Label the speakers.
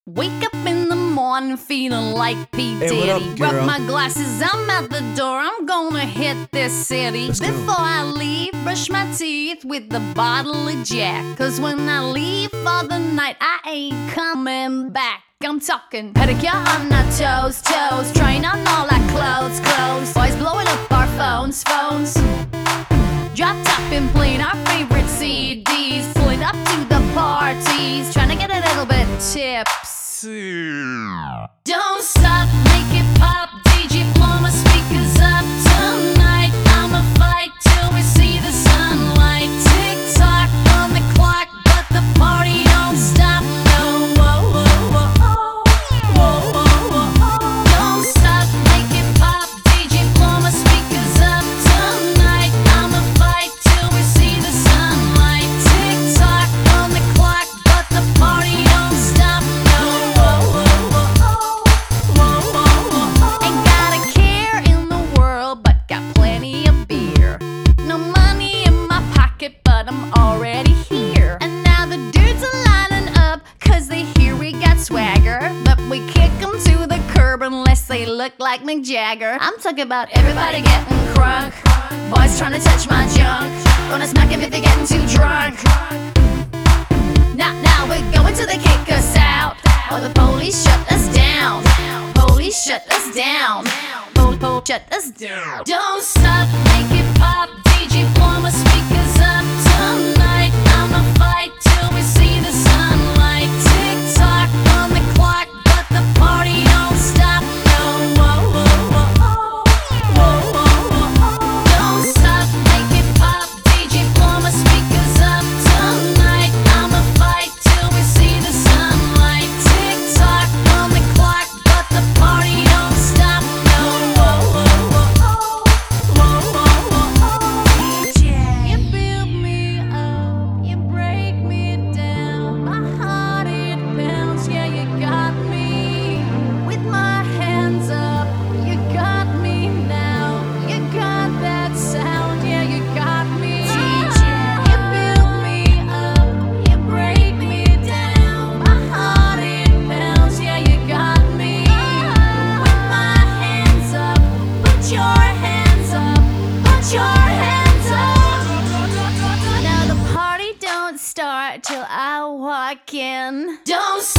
Speaker 1: Wake up in the morning feeling like P.
Speaker 2: Hey, what
Speaker 1: Diddy.
Speaker 2: up, girl?
Speaker 1: Rub my glasses, I'm out the door, I'm gonna hit this city.
Speaker 2: Let's go.
Speaker 1: Before I leave, brush my teeth with a bottle of Jack. Cause when I leave for the night, I ain't coming back. I'm talking pedicure on our toes, toes. Trying on all our clothes, clothes. Boys blowing up our phones, phones. Drop top and playing our favorite CDs. Pulling up to the parties, trying to get a little bit tipsy. Don't stop, make it pop. DJ, blow my speakers up tonight. I'ma fight till we see the sunlight. Tick-tock on the clock, but the party don't stop. No, whoa, whoa, whoa, oh. Whoa, whoa, whoa, oh. Don't stop, make it pop. DJ, blow my speakers up tonight. I'ma fight till we see the sunlight. Tick-tock on the clock, but the party don't stop. No, whoa, whoa, whoa, oh. Whoa, whoa, whoa, oh. Ain't got a care in the world, but got plenty of beer. No money in my pocket, but I'm already here. And now the dudes are lining up, cause they hear we got swagger. But we kick them to the curb unless they look like Mick Jagger. I'm talking about everybody getting crunk. Boys trying to touch my junk. Gonna smack him if they're getting too drunk. Now we're going till they kick us out. Or the police shut us down. Police shut us down. Police shut us down. Don't stop, make it pop. DJ, blow my speakers up tonight. I'ma fight till we see the sunlight. Tick-tock on the clock, but the party don't stop. No, whoa, whoa, whoa, oh. Whoa, whoa, whoa, oh. Don't stop, make it pop. DJ, blow my speakers up tonight. I'ma fight till we see the sunlight. Tick-tock on the clock, but the party don't stop. No, whoa, whoa, whoa, oh. Whoa, whoa, whoa, oh. You build me up, you break me down. My heart it pounds, yeah, you got me. With my hands up, you got me now. You got that sound, yeah, you got me. You build me up, you break me down. My heart it pounds, yeah, you got me. With my hands up, put your hands up, put your hands up. Now the party don't start till I walk in. Don't stop.